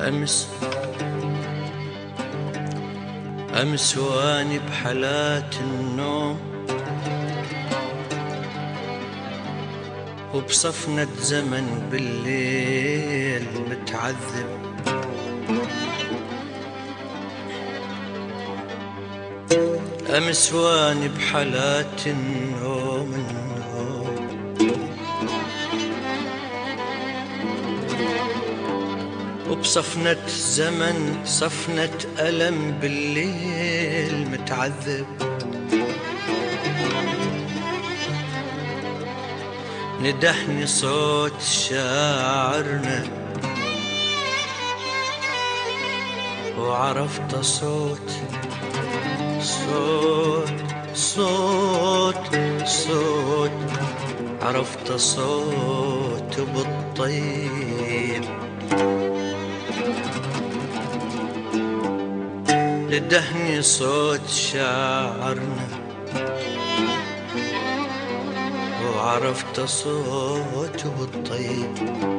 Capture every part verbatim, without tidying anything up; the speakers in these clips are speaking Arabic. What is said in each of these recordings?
أمس أمس واني بحالات النوم وبصفنة زمن بالليل متعذب، أمس واني بحالات النوم النوم وبصفنة زمن صفنة ألم بالليل متعذب، ندحني صوت شاعرنا وعرفت صوت صوت صوت صوت عرفت صوت بالطيب، ندحني صوت شاعرنا وعرفت صوته بالطيب.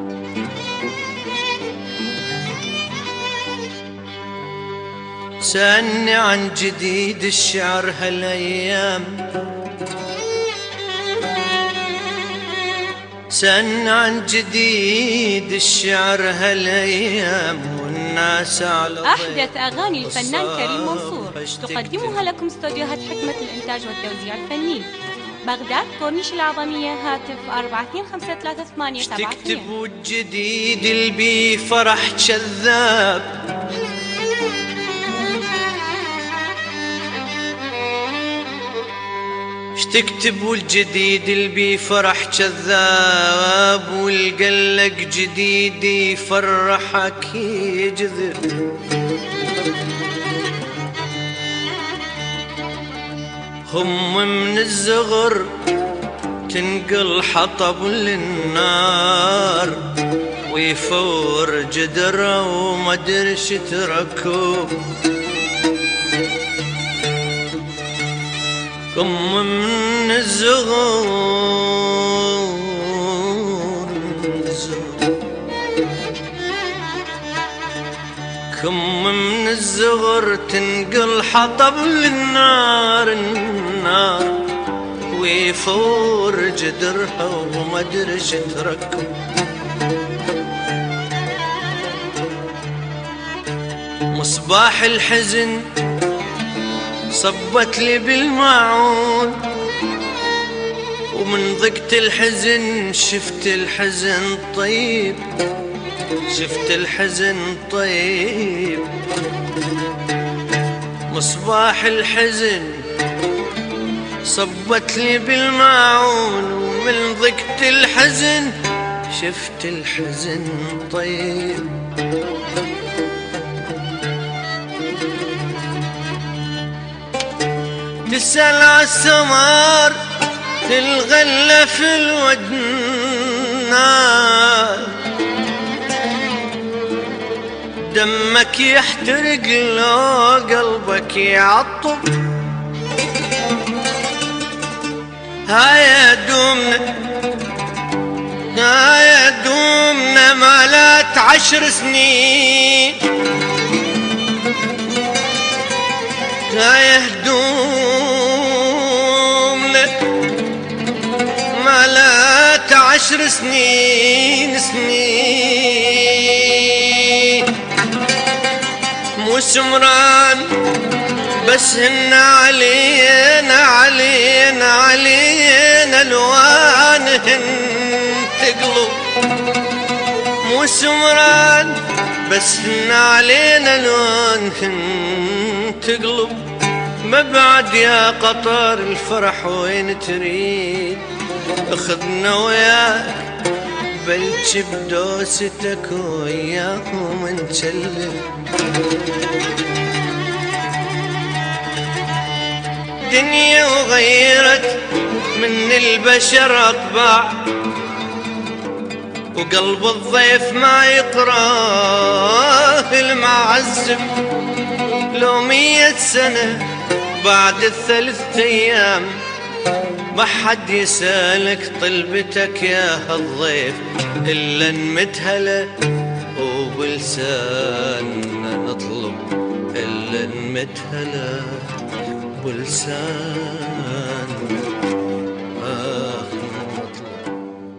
سألني عن جديد الشعر هالأيام، سألني عن جديد الشعر هالأيام والناس على أحدث أغاني الفنان كريم منصور تقدمها لكم استوديوهات حكمة الإنتاج والتوزيع الفني، بغداد كورنيش العظمية، هاتف أربعة اثنين خمسة ثلاثة ثمانية سبعة اثنين. تكتبوا الجديد اللي بيه فرح كذاب، تكتبوا الجديد اللي بيه فرح كذاب، والقلق جديد يفرحك يجذب، هم من الزغر تنقل حطب للنار ويفور جدره ومدرش تركب، كم من الزغور كم من الزغر تنقل حطب للنار النار ويفور جدرها ومدرش تركب، مصباح الحزن صبت لي بالماعون، ومن ضقت الحزن شفت الحزن طيب، شفت الحزن طيب، مصباح الحزن صبت لي بالماعون، ومن ضقت الحزن شفت الحزن طيب، تسأل عالسمار تلغلى في الودنان، دمك يحترق لو قلبك يعطب، هاي دومنا هاي دومنا مالات عشر سنين، هاي هدومنا مالات عشر سنين سنين، مو سمران بس هن علينا علينا علينا الوانهن تقلب، مو سمران بس هن علينا الوانهن تقلب، ما بعد يا قطر الفرح وين تريد، اخذنا وياك بلش بدوستك وياهم نشلب، دنيا وغيرت من البشر اطباع، وقلب الضيف ما يقراه المعذب، لو مية سنة بعد الثلاث ايام ما حد يسألك طلبتك يا هالضيف إلا نمتهلة وبالسلام. لساننا نطلب إلا نمدهلا ولسان آخر نطلب.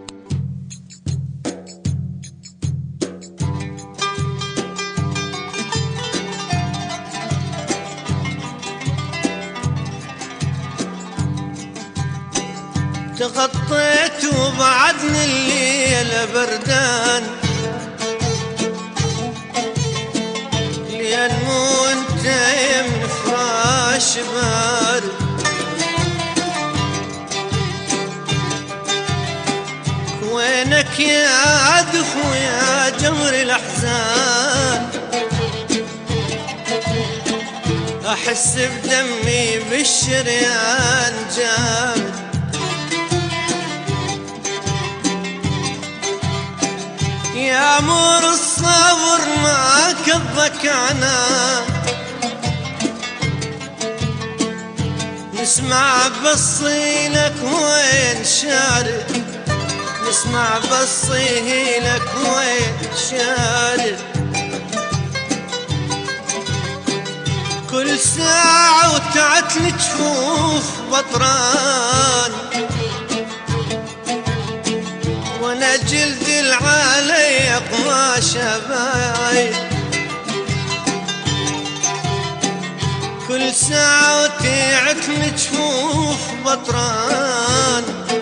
تغطيت وبعدني الليل بردان لين مو انت يمن فراش بارد وينك يا عدف ويا جمر الاحزان احس بدمي بالشريان جامد يا مور الصبر ما كضك عنان نسمع بصيلك وين شارد نسمع بصيلك وين شارد كل ساعة وتعتل جفوف بطران وانا جلد العالي قماش بايد كل ساعة وتعتل جفوف بطران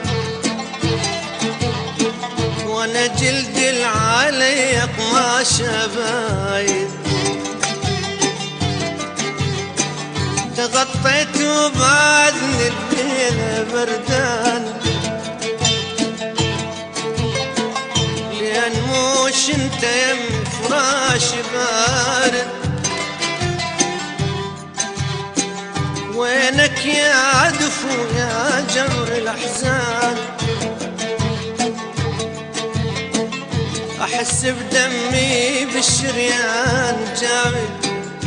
وانا جلد العالي قماش بايد تغطيت وبعدني الليل بردان لأن موش انت يم فراش بارد وينك يا عدفو يا جمر الأحزان أحس بدمي بالشريان جامد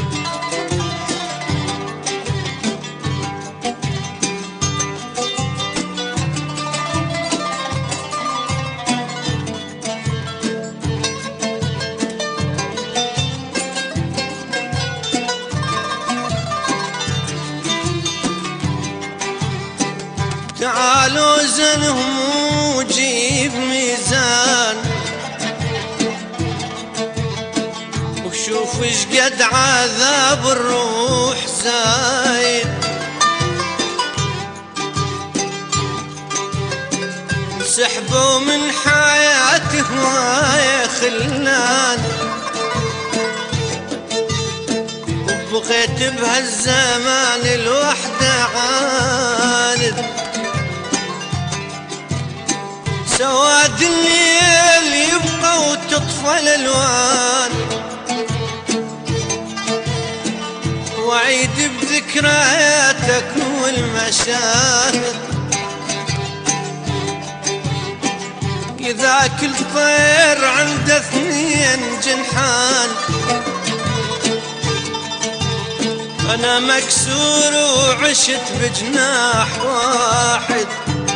تعالوا زنهم وجيب ميزان وشوف ايش قد عذاب الروح زايد سحبوا من حياتي هواية خلان وبقيت بهالزمان الوحدة عاند سواد الليل يبقى وتطفى الالوان وعيد بذكرياتك والمشاهد كذاك الطير عنده اثنين جنحان انا مكسور وعشت بجناح واحد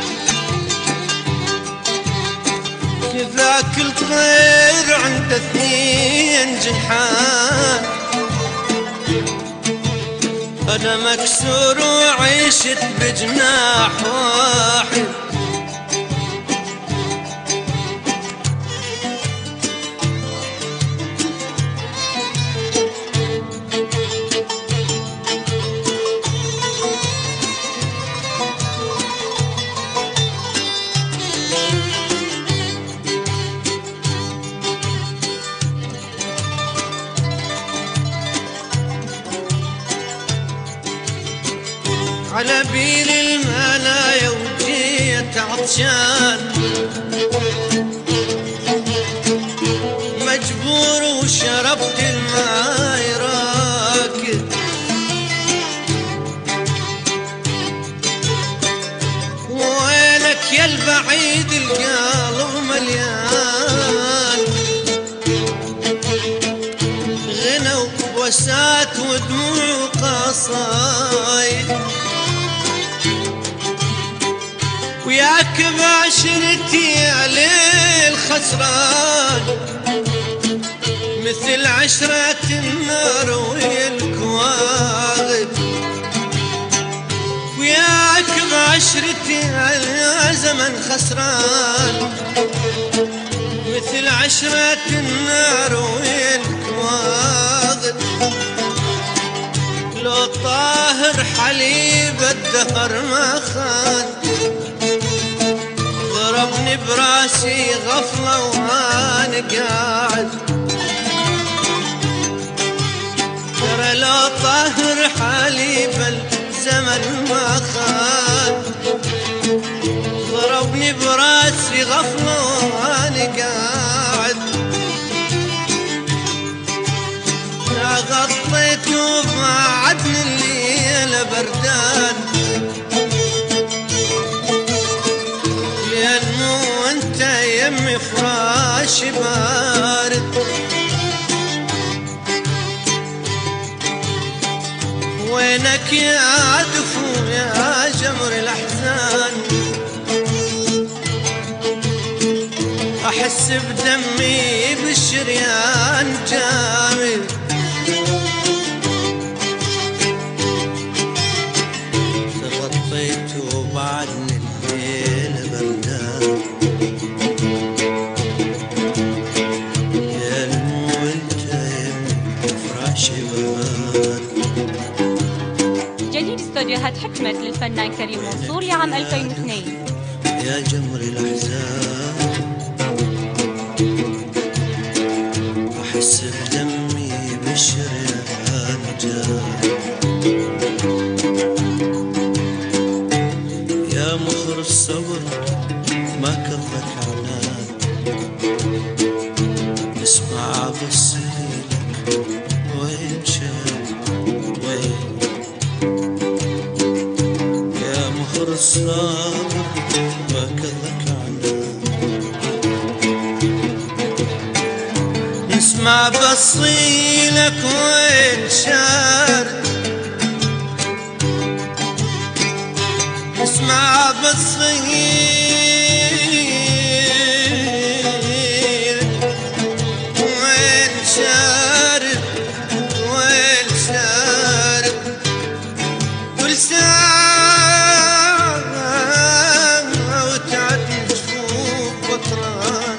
ذاك الطير عنده اثنين جنحان انا مكسور وعيشت بجناح واحد على بيل المنايا وجيت عطشان مجبور وشربت الماي راكد وينك يا البعيد القلب مليان غنى وبوسات ودموع قصايد وياك بعشرتي عليه الخسران مثل عشرة النار والكواغب وياك بعشرتي يا زمن خسران مثل عشرة النار والكواغب لو طاهر حليب الدهر ما خان ضربني براسي غفلة وانا قاعد ترى لو طاهر حليب الزمن ما خان ضربني براسي غفلة وانا قاعد غطيت وبعدني الليل بردان لأن مو انت يمي فراشي بارد وينك يا دفو يا جمر الأحزان أحس بدمي بالشريان جامد تغطيت وبعدني الليل بردان يا المو انت يمي فراشي بارد. جديد استوديوهات حكمة للفنان كريم منصور لعام ألفين واثنين. يا جمر الأحزان أحس بدمي بالشريان جان يا مخر الصبر ما كفك عنان اسمع بصيلك وين شان وين يا مخر الصبر ما كفك عنان اسمع بصيلك وين شارد اسمع بصيلك وين شارد وين شارد كل ساعة وتعد جفوف بطران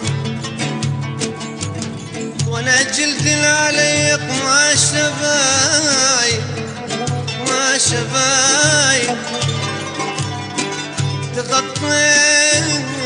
وانا جلد العليق ما شبايب ما شبايب تغطيت